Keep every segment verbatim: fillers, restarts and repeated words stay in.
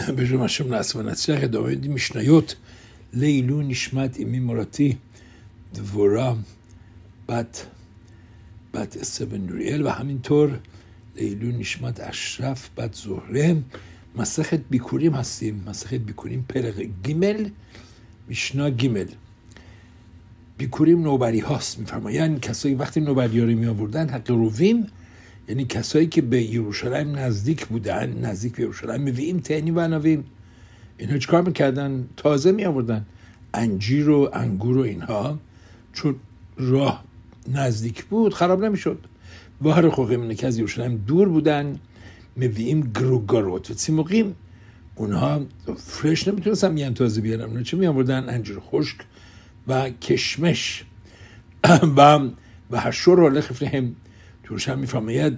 בשם השם נעשה ונצליח. ادامه משניות. לעילוי נשמת אמי מורתי דבורה בת בת אסתר בן נוריאל, و همینطور לעילוי نشمت اشرف בת زهره. מסכת ביקורים هستیم. מסכת بיקורים پرق گیمل میشنا گیمل. بיקורים نوبری هاست. میفرمایند کسایی وقتی نوبری ها رو می آوردن حق رویم، یعنی کسایی که به یروشلایم نزدیک بودن، نزدیک به یروشلایم، میویم تهنی و نویم، اینها چکار میکردن؟ تازه می آوردن انجیر و انگور و اینها، چون راه نزدیک بود خراب نمیشد. و هر خوقیم اینه که از یروشلایم دور بودن، میویم گروگاروت و سیموقیم، اونها فرش نمیتونستن میان تازه بیارن، اونها چه می آوردن؟ انجیر خشک و کشمش و و هشور و لخفلهم. تورشم میفرماید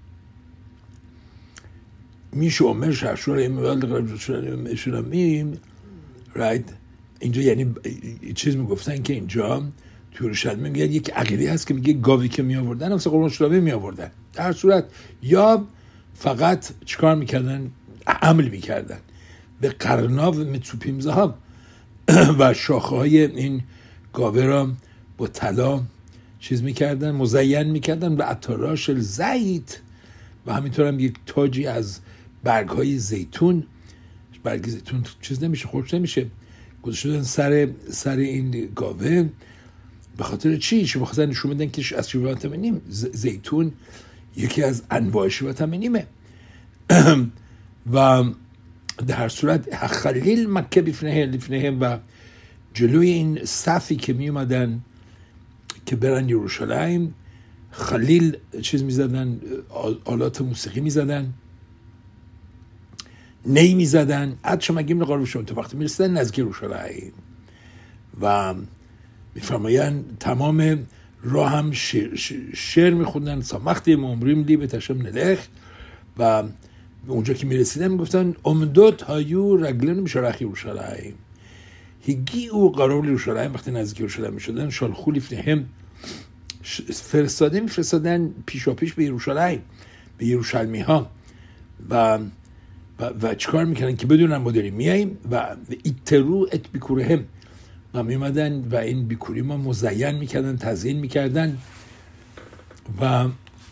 میشه عمر شهشور ایموال شرمیم رایت. اینجا یعنی چیز میگفتن که اینجا تورشم میگه یک عقیده هست که میگه گاوی که می آوردن واسه قربان شلامه می آوردن. در صورت یا فقط چیکار میکردن؟ عمل میکردن به قرناو متسوپیم زهاب و شاخه های این گاوه را با طلا چیز میکردن، مزین میکردن به عطاراش زیت، و همینطور هم یک تاجی از برگ های زیتون. برگ زیتون چیز نمیشه، خوش نمیشه، گذاشتن سر سر این گاوه. به خاطر چی؟ به خاطر نشون بدن که از شیوات منیم زیتون یکی از انواع شیوات منیمه. و در صورت خلیل مکه بفنه لفنهم، و جلوی این صفی که می اومدن که برن یروشلایم، خلیل چیز می زدن، آلات موسیقی می زدن، نی می زدن. عد شما گیم نقارب شما تا وقتی می رسیدن نزدیک یروشلایم و می فرماین تمام راه هم شعر, شعر می خوندن. سامختی ممریم لی به تشم نلخ، و اونجا که می رسیدن می گفتن امدوت هایو رگلن می شرخ یروشلایم. هیگی او قرار یروشلایم، وقتی نزدیک یروشلایم می شدن شالخو لفنهم، فرستاده می فرستادن پیشا پیش به یروشلایم، به یروشلمی ها، و و, و چیکار میکنن که بدونن ما داریم میاییم، و ایترو ات بیکورهم، و میمدن و این بیکوری ما مزین میکردن، تزیین میکردن، و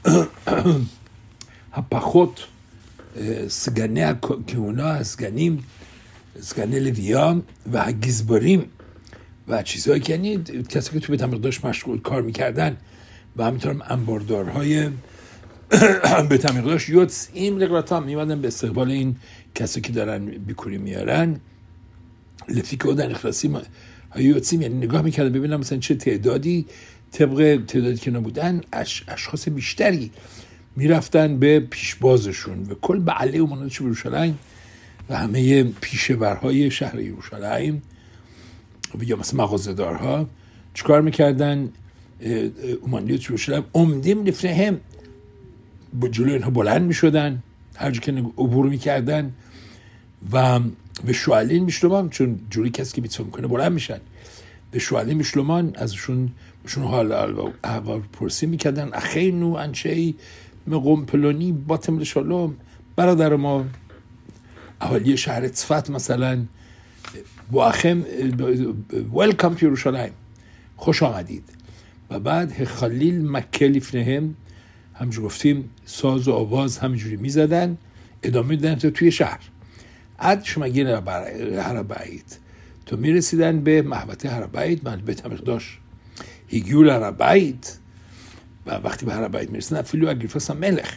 هپخوت سگنه کهونا، سگنیم سگنه لویا و گیزباریم و چیزهایی که یعنی کسی که تو بیت المقدس مشغول کار میکردن، و همینطور هم انباردارهای بیت المقدس یوتسیم لقراتام میمدن به استقبال این کسی که دارن بیکوری میارن. لفی که اودن اخلاصیم یوتسیم، یعنی نگاه میکردن ببینم مثلا چه تعدادی طبق تعدادی که نبودن اش اشخاص بیشتری میرفتن به پیشبازشون و کل بعله و منادش به یروشلایم و همه پیشورهای شهر یروشلایم یا مثلا مغازه‌دارها چیکار میکردن؟ اومانیت یروشلایم امدیم لفنهم، با جلوی اینها بلند میشدن هر جا که عبور میکردن، و به شوالین میشلمان، چون جوری کسی که میتونه میکنه بلند میشن، به شوالین میشلمان ازشون بهشون حال احوال پرسی میکردن. اخینو انشی مقوم پلونی باتم لشالوم، برادر ما اهالی شهر صفت مثلا، با اخم ویلکام تو یروشلایم، خوش آمدید. و بعد خلیل مکه لفنهم، همجور گفتیم ساز و آواز همینجوری میزدن، ادامه میدن تا توی شهر. عد شما گین هر بیت تو میرسیدن به محوطه هر بیت، من بیت المقدس هیگیول هر بیت، و وقتی به هر بیت میرسیدن فیلو اگریپاس ملخ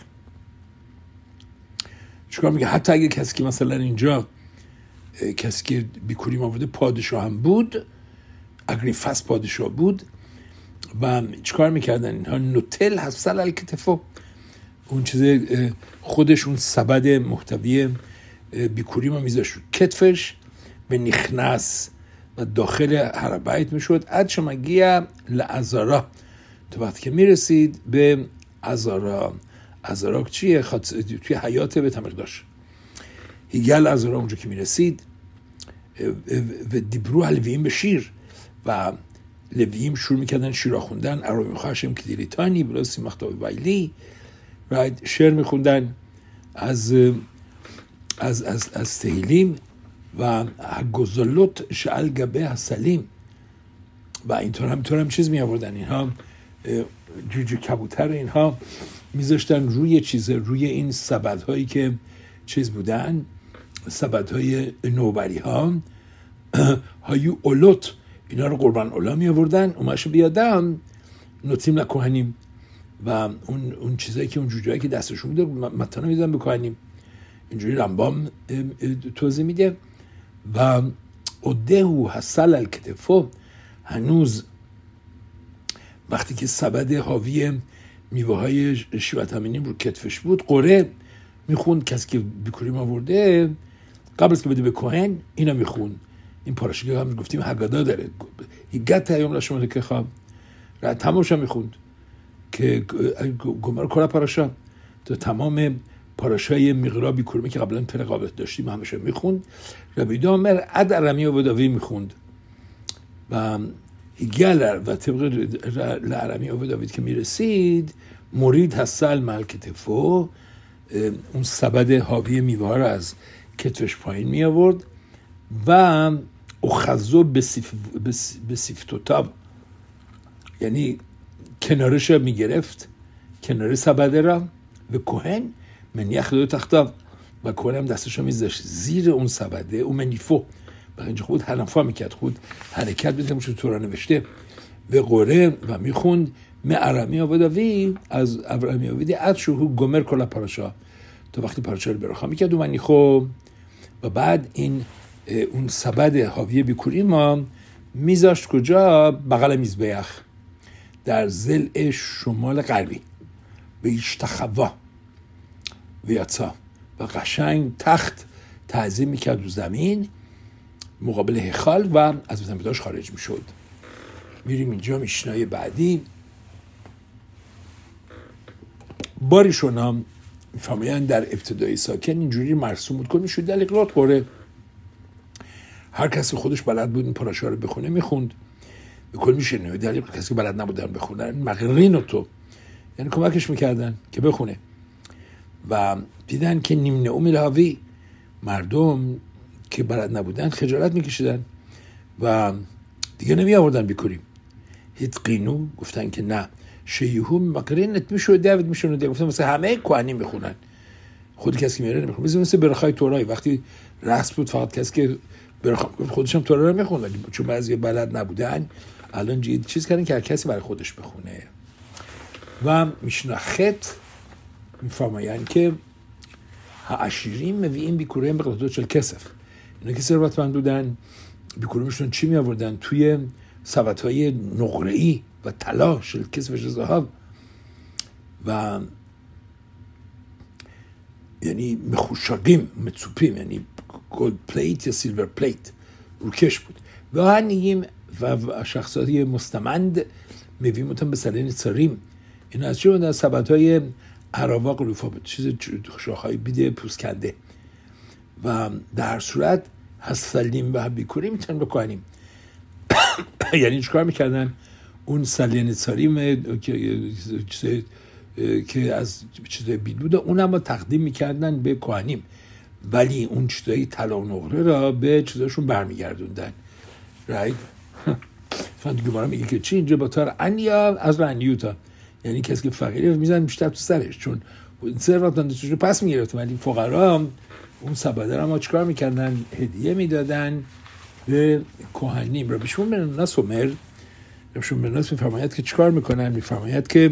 چیکار میگه؟ حتی اگه کسی که مثلا اینجا کسی که بیکوری ما بوده پادشاه هم بود، اگریپاس پادشاه بود، و چیکار میکردن اینها؟ نوتل حفصل الکتفو، اون چیز خودش اون سبد محتوی بیکوری ما میذاشت کتفش به نخنس و داخل هر بیت میشد. عد شما گیه لعزارا، تو وقتی که میرسید به عزارا. عزارا چیه؟ توی حیات بیت المقدس. هیگل عزارا اونجا که میرسید و دیبرو لوییم به شیر، و لوییم شروع میکردن شیرا خوندن. اروی میخواشم که دیلیتانی بلاسی مختاوی ویلی رایت شعر میخوندن از از از از تهیلیم و گزلوت شعل گبه حسلیم و اینطور همینطور هم چیز می آوردن. اینها جوجه کبوتر اینها میذاشتن روی چیز، روی این سبدهایی که چیز بودن، سبدهای نوبری ها، هایو اولوت، اینا رو قربان اولا می آوردن. اومشو بیادم نوتیم لکوهنیم و اون اون چیزایی که اون جوجهایی که دستشون میده متانا میدن بکوهنیم. اینجوری رمبام توضیح میده. و ادهو حسل الکتفو، هنوز وقتی که سبد حاوی میوه های شیوت امینیم رو کتفش بود، قره میخوند کسی که بیکوریم آورده قبل از که بده به کوهن اینا میخوند. این پاراشی که هم گفتیم حگادا داره، هیگت ایام لشمال که خواب را تماشا میخوند که گمار کلا پاراشا تو تمام پاراشای میغرا بیکورمی که قبلا پر قابلت داشتیم همیشه میخوند. ربی دامر اد ارمی و بداوی میخوند و هیگل و طبق لعرمی و بداوید که میرسید مرید حسل ملکتفو، اون سبد حاوی میوه ها رو از کتفش پایین می آورد و اخذو بسیفتوتاب، یعنی کنارش رو می گرفت، کنار سبده را، و کوهن منیخ دو تختاب، و کوهن هم دستش رو می زشت زیر اون سبده، اون منیفو، و اینجا خود حنفا می کرد، خود حرکت بیده همون تو را نوشته و قره و می خوند معرمی آباداوی از ابرامی آبادی از شوهو گمر کلا پاراشا، تا وقتی پاراشا رو برخوا می کرد و منیخو، و بعد این اون سبد حاوی بیکوری ما میذاشت کجا؟ بغل میزبیخ در ضلع شمال غربی به ایشتخوا ویاتسا، و قشنگ تخت تعظیم میکرد رو زمین مقابل هیکل و از بیتمداش خارج میشد. میریم اینجا میشنای بعدی. باریشون هم فهمیدن در ابتدای ساکن اینجوری مرسوم بود که میشود در اقلات قره، هر کسی خودش بلد بود این پاراشا رو بخونه میخوند، به کل میشه نه در کسی که بلد نبودن بخونن مغرین تو، یعنی کمکش میکردن که بخونه. و دیدن که نیمه اومی الهاوی، مردم که بلد نبودن خجالت میکشیدن و دیگه نمی آوردن بیکوریم. هیت قینو گفتن که نه، شیهو مقرینت میشود دیوید میشونه، گفتن مثل همه کوهنی میخونن، خود کسی که میره نمیخونه، مثل مثل برخای تورای وقتی رقص بود فقط کسی که برخای خودش هم تورا رو میخونه، ولی چون بعضی بلد نبودن الان جید چیز کردن که هر کسی برای خودش بخونه. و میشنخت میفرمایند که عشیرین مویین بیکوریم بقلاتو چل کسف، اینا که ثروتمند بودن بیکوریمشون چی می آوردن؟ توی سبدهای نقره‌ای و طلا، شل کسف و ذهب، و یعنی مخوشاقیم متسوپیم، یعنی گولد پلیت یا سیلور پلیت روکش بود. و هنگیم و شخصاتی مستمند میویم بودن به سلین سریم، این از چی بودن؟ سبدهای عراواق روفا بود، چیز شاخهای بیده پوسکنده، و در صورت حسلیم و بیکوری میتونن بکنیم. یعنی چکار میکردن؟ اون سلین سریم که که از چیزای بید بوده اون هم تقدیم میکردن به کوهنیم، ولی اون چیزای طلا و نقره را به چیزاشون برمیگردوندن. رایت فقط گمارا میگه که چی اینجا با تار انیا از رنیوتا، یعنی کسی که فقیره میزن بیشتر تو سرش، چون ثروتمندش رو پس میگرفت، ولی فقرا اون سبده را ما چیکار میکردن؟ هدیه میدادن به کوهنیم. را بهشون به ناس عمر بهشون به ناس میفرماید که چیکار میکنن؟ میفرماید که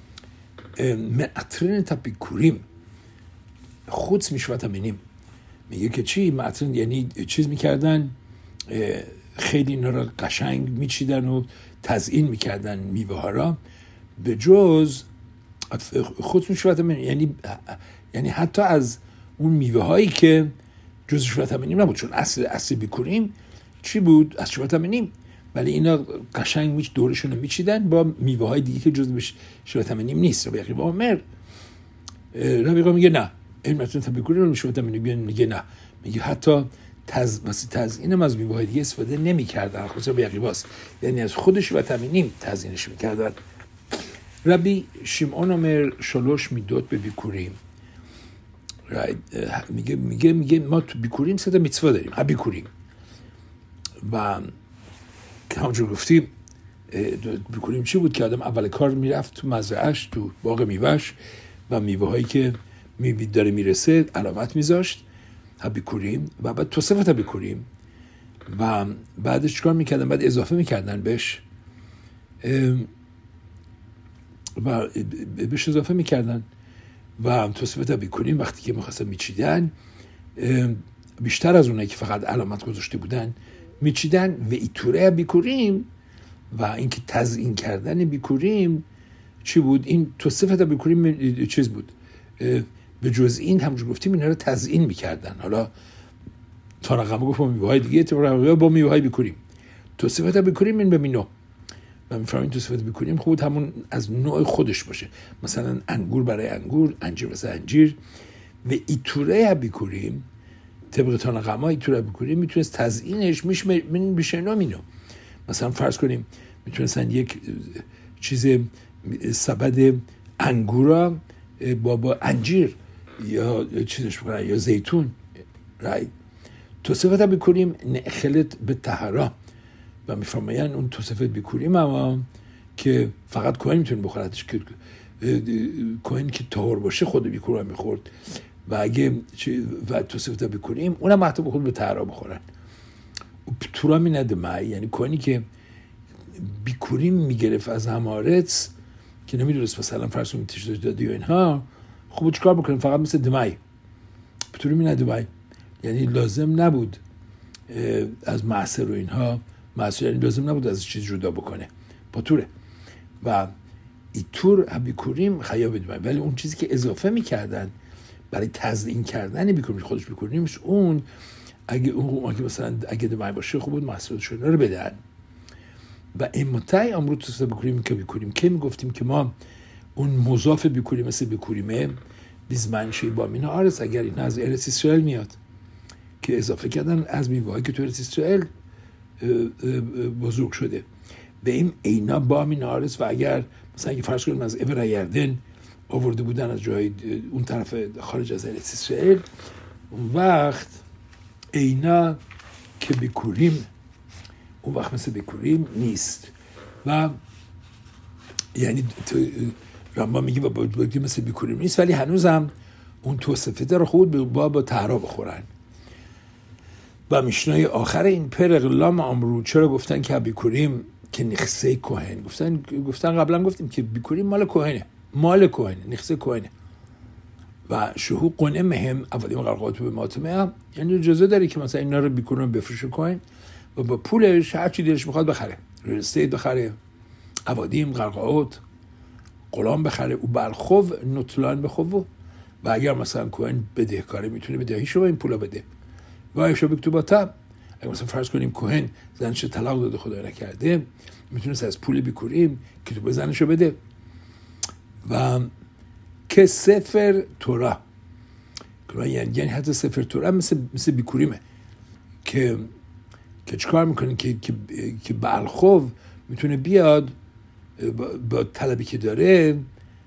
معطرین تبیکوریم خودس میشوت امینیم، میگه که چی؟ معطرین یعنی چیز میکردن، خیلی اینا را قشنگ میچیدن و تزیین میکردن میوه ها را، به جز خودس میشوت امینیم، یعنی یعنی حتی از اون میوه هایی که جز شوت امینیم نبود، چون اصل اصل بیکوریم چی بود؟ از شوت امینیم، ولی اینا قشنگ میچ دورشون رو میچیدن با میوه های دیگه که جز شوت امینیم نیست. ربی عقیبا عمر ربی عقیبا میگه نه، این متن تبیکوری رو شوت امینیم میگه نه، میگه حتی تز واسه تزیینم از میوه های دیگه استفاده نمیکردن، خصوصا ربی عقیباست، یعنی از خود شوت امینیم تزیینش میکردن. ربی شمعون عمر شلوش میداد به بیکوریم، میگه میگه میگه ما تو بیکوریم سه تا میتوا داریم. ها بیکوریم و که همونجور گفتیم بیکوریم چی بود که آدم اول کار میرفت تو مزرعهش، تو باغ میوهش و میوه هایی که میوه داره میرسه علامت میذاشت ها بیکوریم و بعد توصیف ها بیکوریم و بعدش چیکار میکردن؟ بعد اضافه میکردن بهش و بهش اضافه میکردن و توصیف ها بیکوریم وقتی که میخواستن میچیدن بیشتر از اونایی که فقط علامت گذاشته بودن میچیدن و ایتوره بیکوریم و اینکه تزیین کردن بیکوریم چی بود؟ این توصیف بیکوریم چیز بود. به جز این همونجور گفتیم اینا رو تزیین میکردن. حالا تا رقم گفت با میوه های دیگه تا با میوه های بیکوریم توصیف بیکوریم این به مینو و میفهمین توصیف بیکوریم خود همون از نوع خودش باشه، مثلا انگور برای انگور، انجیر واسه انجیر. و ایتوره بیکوریم طبق تا رقم های ایتوره بیکوریم میتونست تزیینش میشه میشه نامینو. مثلا فرض کنیم میتونستن یک چیز سبد انگورا با با انجیر یا چیزش بکنن یا زیتون رای توصیفات بکنیم نخلت به طهارا و میفرمایند اون توصیفات بکنیم اما که فقط کوهن میتونه بخوردش، که کوهن که طهور باشه خود بیکور هم میخورد و اگه و توصیفات بکنیم اونم حتی بخود به طهارا بخورن. تورا می ندمه، یعنی کوهنی که بیکوریم میگرفت از همارت که نمیدونست مثلا فرض کنیم تشدید دادی و اینها، خب چیکار بکنیم؟ فقط مثل دمای بطوری می ندمه، یعنی لازم نبود از معصر و اینها معصر، یعنی لازم نبود از چیز جدا بکنه پاتوره و ایتور بیکوریم خیاب دمای. ولی اون چیزی که اضافه میکردن برای تزیین کردن بیکوریم خودش بیکوریم اون اگه اون اگه مثلا اگه دمای باشه خب بود معصر شده رو بدن. و امتای امروز تو بکنیم که بکنیم که میگفتیم که ما اون مضاف بکنیم مثل بکنیمه بیزمنشی با مینا آرس اگر این از ارس اسرائیل میاد که اضافه کردن از میوه‌ای که تو ارس اسرائیل بزرگ شده به این اینا با مینا آرس. و اگر مثلا اگه فرض کنیم از ابر یردن آورده بودن از جای اون طرف خارج از ارس اسرائیل، اون وقت اینا که بکنیم اون وقت مثل بکوریم نیست و یعنی رمبا میگه با بکوریم مثل بکوریم نیست، ولی هنوز هم اون توصیفه رو خود با با طهارا بخورن. و میشنای آخر این پر غلام امرو چرا گفتن که بکوریم که نخسه کوهن؟ گفتن گفتن قبلا گفتیم که بکوریم مال کوهنه، مال کوهنه، نخسه کوهنه و شهو قنه مهم اولین قرقات به ماتمه هم یعنی اجازه داره که مثلا اینا رو بکوریم بفروشه کوهن و با پولش هر چی دلش میخواد بخره، ریل استیت بخره، عوادیم، قرقاوت، غلام بخره و برخوف نطلان بخوف. و اگر مثلا کوهن بدهکاره میتونه بدهیشو با این پولا بده و ایشو بکتوباتا. اگر مثلا فرض کنیم کوهن زنش طلاق داده خدای نکرده میتونه از پول بیکوریم کتوب زنشو بده. و که سفر تورا یعنی حتی سفر تورا مثل مثل بیکوریمه که که چکار میکنه که که که بالخوف میتونه بیاد با, با طلبی که داره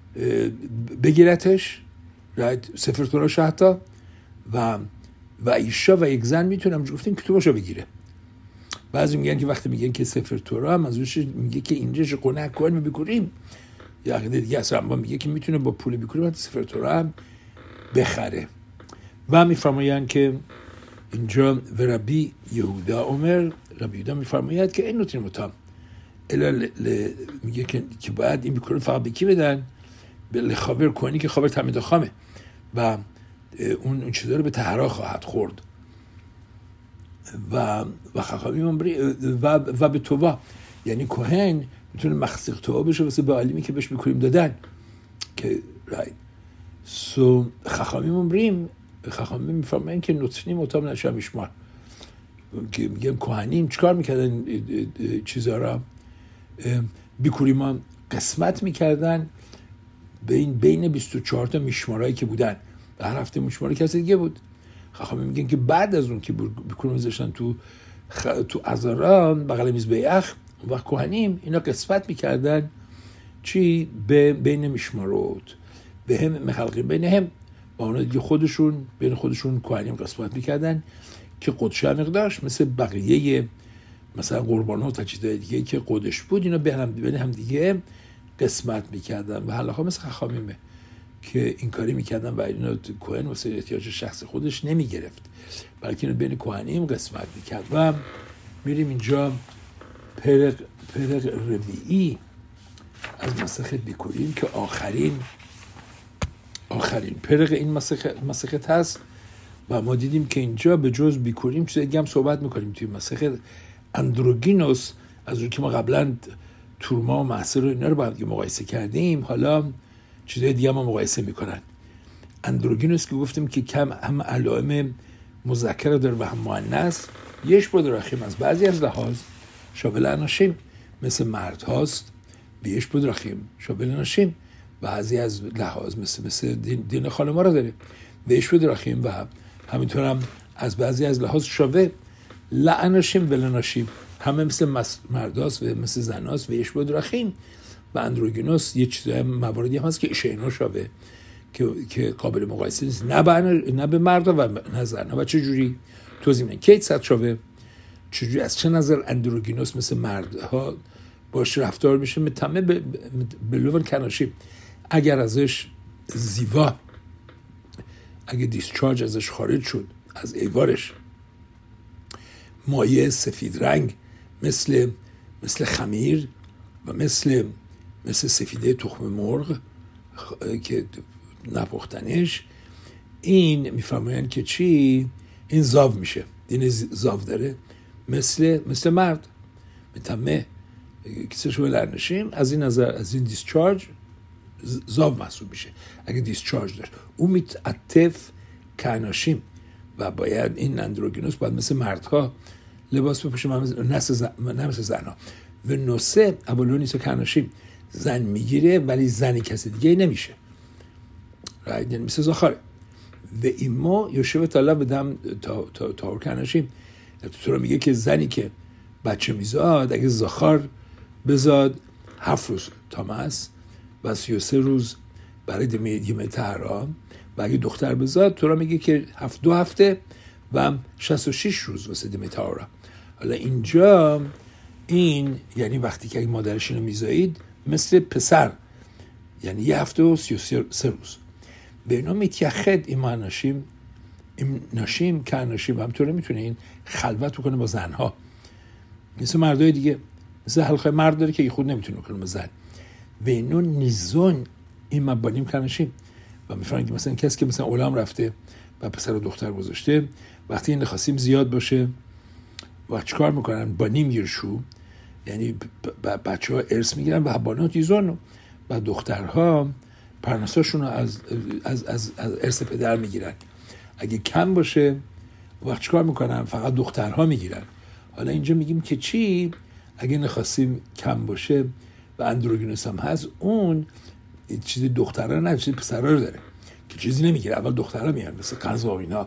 بگیرتش رایت سفر تورا شهتا و و ایشا و یک زن میتونه همونجور گفتیم کتابشو بگیره. بعضی میگن که وقتی میگن که سفر تورا منظورش میگه که اینجاش قناع کوهن بکوریم، یا عقیده دیگه اصلا با میگه که میتونه با پول بکوریم سفر تورا هم بخره. و میفرمایند که اینجا و ربی یهودا عمر ربی یهودا میفرماید که این نوتین متام الا میگه که که باید این بکوریم فقط به کی بدن؟ به لخابر کوهنی که خابر تمیدا خامه و اون اون چیزا رو به طهارا خواهد خورد و و خاخامی و و به توبه، یعنی کوهن میتونه مخصیق توبه بشه واسه به علیمی که بهش بکوریم دادن که رایت سو خاخامی ممریم خاخامی میفرمایند که نوتنی متام نشه میشمار که میگن کوهنیم چیکار میکردن چیزا را بکوریما قسمت میکردن بین بین بیست و چهار تا میشمارایی که بودن. هر هفته میشماره کسی دیگه بود. خاخامی میگن که بعد از اون که بکوریم میذاشتن تو خ... تو ازاران بغل میز بیخ اون وقت کوهنیم اینا قسمت میکردن چی به بین میشمارات به هم مخلقی بین هم و اونا دیگه خودشون بین خودشون کوهنیم قسمت میکردن که قدش مقدارش مثل بقیه مثلا قربانات و چیزای دیگه که قدش بود اینا به هم بین هم دیگه قسمت میکردن و حالا مثل خخامیمه که این کاری میکردن و اینا کوهن واسه احتیاج شخص خودش نمیگرفت بلکه اینو بین کوهنیم قسمت میکرد. و میریم اینجا پرق پرق ربیعی از مسخت بیکوریم که آخرین آخرین پرق این مسخت مسخت هست و ما دیدیم که اینجا به جز بیکوریم چیز دیگه هم صحبت میکنیم توی مسخت اندروگینوس از اون که ما قبلا تورما و معصر و اینا رو با هم مقایسه کردیم، حالا چیزای دیگه ما مقایسه میکنن. اندروگینوس که گفتیم که کم هم علائم مذکر داره و هم مؤنث، یش بود رخیم از بعضی از لحاظ شامل اناشیم مثل مرد هاست، بیش بود رخیم شامل اناشیم بعضی از لحاظ مثل مثل دین, دین خانما رو داره، بیش بود رخیم و همینطور هم از بعضی از لحاظ شاوه لعناشیم ولناشیم همه مثل مرداست و مثل زناست و یش بود رخیم. و اندروگینوس یه چیزای مواردی هم هست که ایشینا شاوه که که قابل مقایسه نیست، نه به نه به مردا و نه زنها. و چه جوری توضیح میدن کیت صد شاوه چجوری از چه نظر اندروگینوس مثل مردها باش رفتار میشه متمه به لون کناشی اگر ازش زیوا اگه دیسچارج ازش خارج شد از ایوارش مایع سفید رنگ مثل مثل خمیر و مثل مثل سفیده تخم مرغ که نپختنش، این میفهمن که چی این زاو میشه، این زاو داره مثل مثل مرد متمه کسی شو لرنشیم از این نظر از این دیسچارج زاو محسوب میشه اگه دیسچارج داشت. اون میتعطف کناشیم و باید این اندروگینوس باید مثل مردها لباس بپوشه نه مثل زنها. و نوسه اولونیسو کناشیم زن میگیره ولی زنی کسی دیگه نمیشه، یعنی مثل زخاره. و ایما یوشوه تالا بدم تا تا تا کناشیم تو رو میگه که زنی که بچه میزاد اگه زخار بزاد هفت روز تامس و سی و سه روز برای دیمه تهرا و اگه دختر بزاد تو رو میگه که هفت دو هفته و شصت و شش روز واسه دیمه تهرا. حالا اینجا این یعنی وقتی که اگه مادرش اینو میزایید مثل پسر یعنی یه هفته و سی و سه روز. به اینا میتیخد ایما ناشیم این ناشیم که ناشیم همطوره میتونه این خلوت بکنه با زنها مثل مردای دیگه، مثل حلقه مرد داره که خود نمیتونه بکنه با زن. و اینو نیزون این مبانیم که ناشیم و میفرن که مثلا کسی که مثلا اولام رفته و پسر و دختر گذاشته وقتی این خواستیم زیاد باشه و چیکار میکنن با نیم گیرشو یعنی بچه ها ارث میگیرن و بانات ایزون و دخترها پرنساشون رو از از از از ارث پدر میگیرن. اگه کم باشه وقت چیکار میکنن فقط دخترها میگیرن. حالا اینجا میگیم که چی اگه نخواستیم کم باشه و اندروگینوس هم هست اون چیزی دخترها نه چیزی پسرها رو داره که چیزی نمیگیره، اول دخترها میان مثل قرضا و اینا.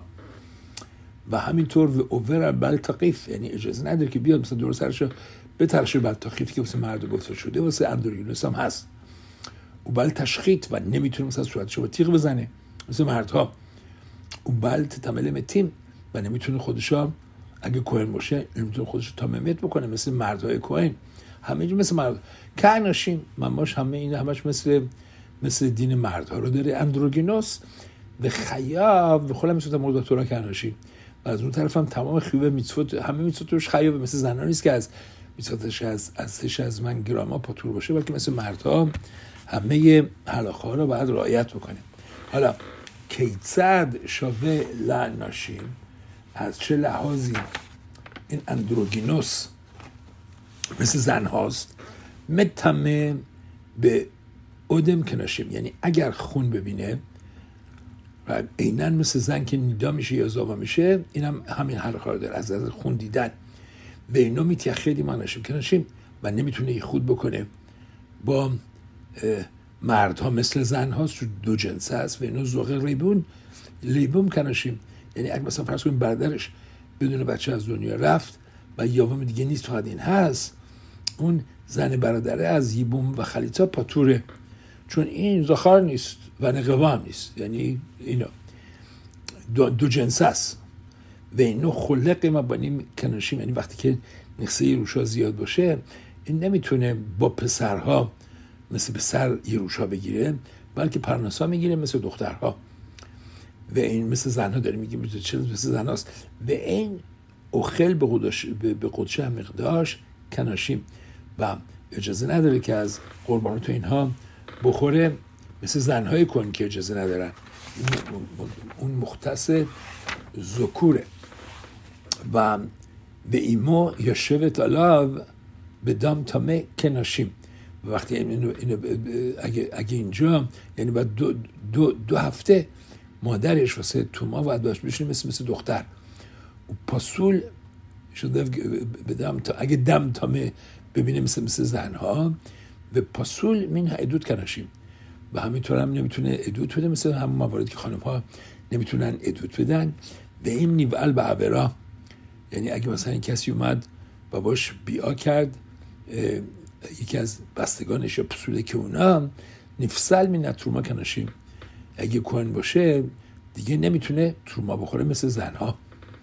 و همینطور و اوور بلتقیف یعنی اجازه نداره که بیاد مثلا دور سرشو بترشه بلتقیف که واسه مرد گفته شده واسه اندروگینوس هم هست و بل تشخیط و نمیتونه مثلا صورتشو با تیغ بزنه مثل مردها و بل تتمل متیم و نمیتونه خودشو اگه کوهن باشه نمیتونه خودشو تاممیت بکنه مثل مردهای کوهن. همه جو مثل مرد کناشیم مماش همه این همش مثل مثل دین مردها رو داره. اندروگینوس و خیاب و خلا میتونه مورد تورا کناشیم و از اون طرف هم تمام خیوه میتفوت همه میتفوتش خیابه مثل زنان نیست که از میتفوتش از ازش از من گراما پاتور باشه بلکه مثل مردها همه حلاخه ها رو باید رعایت بکنیم. حالا کیتزد شاوه لعناشیم از چه لحاظی این اندروگینوس مثل زن هاست متمه به اودم کناشیم یعنی اگر خون ببینه و اینن مثل زن که نیدا میشه یا زاوا میشه اینم هم همین حرکت رو داره از از خون دیدن. و اینا میتیخیدی ما نشیم کناشیم و نمیتونه ای خود بکنه با مردها مثل زن هاست دو جنس هست و اینا زوغ ریبون لیبوم کناشیم یعنی اگه مثلا فرض کنیم برادرش بدون بچه از دنیا رفت و یاوم دیگه نیست فقط این هست اون زن برادره از یبوم و خلیطا پاتوره چون این زخار نیست و نقوام نیست یعنی اینا دو, دو جنس است و اینو خلق ما بانیم کناشیم، یعنی وقتی که نقصه یروشا زیاد باشه این نمیتونه با پسرها مثل پسر یروشا بگیره، بلکه پرناسا میگیره مثل دخترها و این مثل زنها داره میگه مثل مثل زناست و این اخل به قدش به قدشه مقداش کناشیم و اجازه نداره که از قربانات اینها بخوره، مثل زنهای کن که اجازه ندارن، اون مختص ذکوره و به ایمو یا شوت علاو به دام تامه کناشیم. وقتی اینو اینو اگه اگه اینجا یعنی بعد دو دو دو هفته مادرش واسه توما باید باش بشینه مثل مثل دختر و پاسول شده بدم تا اگه دم تامه ببینه مثل مثل زنها و پاسول مین عدود کناشیم و همینطور هم نمیتونه عدود بده مثل همون مواردی که خانم ها نمیتونن عدود بدن. و این نیول به عبرا، یعنی اگه مثلا کسی اومد باباش بیا کرد یکی از بستگانش یا پسوله که اونا نفسل می نتروما کناشیم، اگه کوهن باشه دیگه نمیتونه تروما بخوره مثل زنها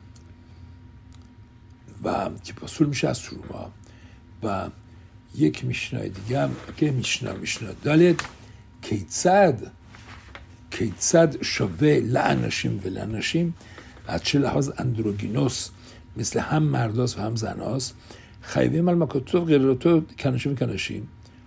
و که پسول میشه از تروما. و یک میشنای دیگه هم که میشنا میشنا دالت کیتسد کیتسد شوه لعنشیم و لعنشیم از چه لحاظ اندروگینوس مثل هم مرداست و هم زناست خیوه مال مکاتو غیراتو کناشیم کناشیم،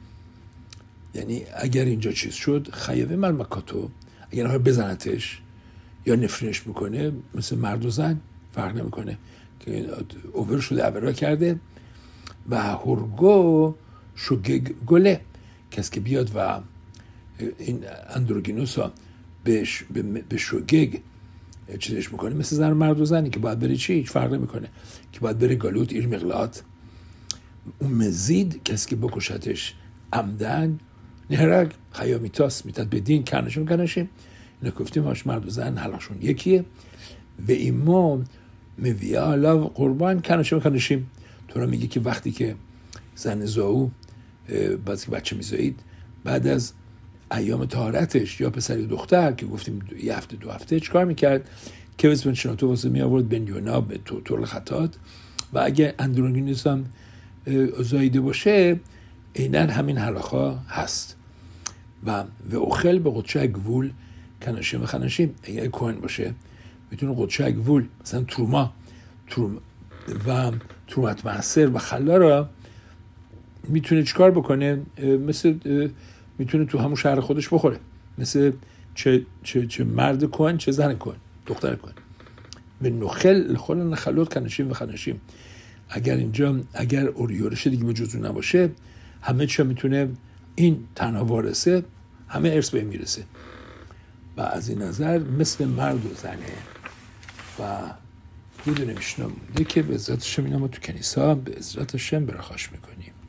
یعنی اگر اینجا چیز شد خیوه مال مکاتو اگر ها بزنتش یا نفرینش میکنه مثل مرد و زن فرق نمیکنه که اوور شده عبرا کرده و هرگو شوگگ گله کسی که بیاد و این اندروگینوس ها به شوگگ چیزش میکنه مثل زن و مرد و زنی که باید بره چی؟ هیچ فرق نمیکنه که باید بره گالوت ایر مغلات. اون مزید کسی که بکشتش عمدن نهرگ خیامیتاس میتاد به دین کنشیم کنشیم اینا گفتیم هاش مرد و زن حلقشون یکیه و ایما مویا علاو قربان کنشیم کنشیم. تو را میگه که وقتی که زن زاو بعد که بچه میزایید بعد از ایام طهارتش یا پسر یا دختر که گفتیم یه هفته دو هفته چیکار میکرد که بسمن شناتو واسه می آورد بن یونا به طول خطات و اگه اندروگینوس هم زاییده باشه اینن همین حلقا هست و و اخل به قدشه گوول کناشیم و خناشیم. اگه کوهن باشه میتونه قدشه گوول مثلا تروما تروم و ترومت معصر و خلا را میتونه چیکار بکنه مثل میتونه تو همون شهر خودش بخوره مثل چه چه چه مرد کوهن چه زن کوهن دختر کوهن. به نخل خل نخلوت کناشیم و خناشیم اگر اینجا اگر اوریورش دیگه به جزو نباشه همه چی میتونه این تنها وارثه همه ارث به میرسه و از این نظر مثل مرد و زنه. و یه دونه میشنم مونده که به عزت شم اینا ما تو کنیسا به عزت شم برخاش میکنیم.